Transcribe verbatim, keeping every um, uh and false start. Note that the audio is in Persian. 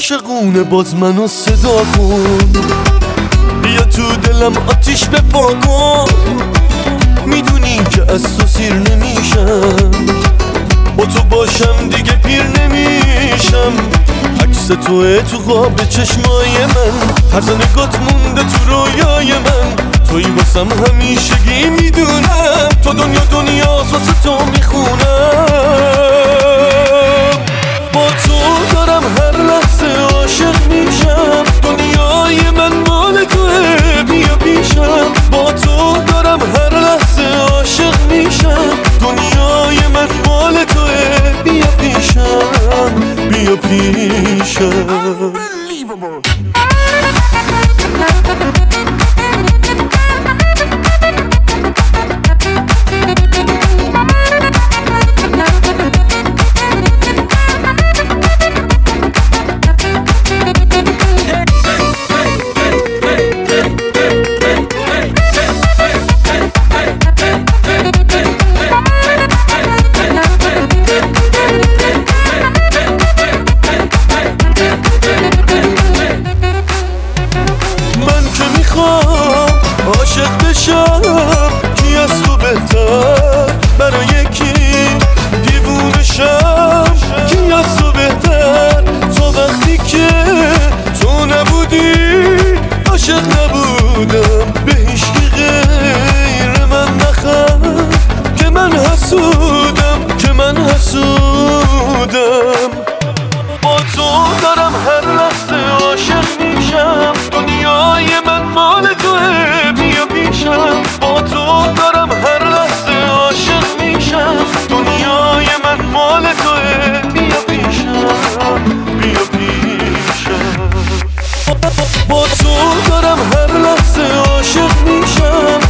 عاشقونه باز منو صدا کن، بیا تو دلم آتیش بپا کن. میدونی که از تو سیر نمیشم، با تو باشم دیگه پیر نمیشم. عکس توه تو خواب چشمای من، طرز نگات مونده تو رویای من. توی واسم همیشگی میدونم، تو دنیا دنیا واسه تو میخونم. با تو دارم هر لحظه عاشق میشم، دنیای من مال توه بیا پیشم. با تو دارم هر لحظه عاشق میشم، دنیای من مال توه بیا پیشم، بیا پیشم. عاشق بشم کی از تو بهتر، برای کی دیوونه شم کی از تو بهتر. تو وقتی که تو نبودی عاشق نبودم، به هیچکی غیر من نخند که من حسودم، که من حسودم. با تو دارم هر لحظه عاشق میشم، دنیای من مال توه بیا پیشم. با تو دارم هر لحظه عاشق میشم، دنیای من مال توه بیا پیشم، بیا پیشم. با تو دارم هر لحظه عاشق میشم،